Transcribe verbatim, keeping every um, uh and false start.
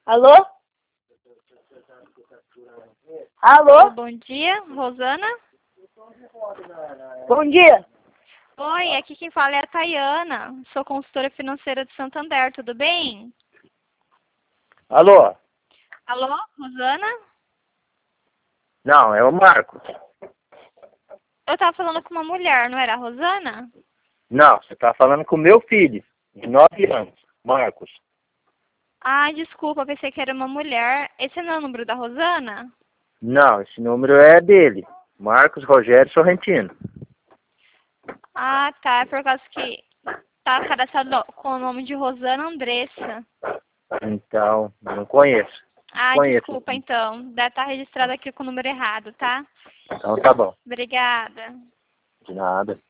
Alô? Alô? Bom dia, Rosana? Bom dia. Oi, aqui quem fala é a Tayana. Sou consultora financeira de Santander, tudo bem? Alô? Alô, Rosana? Não, é o Marcos. Eu tava falando com uma mulher, não era a Rosana? Não, você tá falando com o meu filho, de nove anos, Marcos. Ai, desculpa, pensei que era uma mulher. Esse não é o número da Rosana? Não, esse número é dele, Marcos Rogério Sorrentino. Ah, tá, é por causa que tá cadastrado com o nome de Rosana Andressa. Então, não conheço. Ah, Conheço. desculpa então. Deve estar registrado aqui com o número errado, tá? Então tá bom. Obrigada. De nada.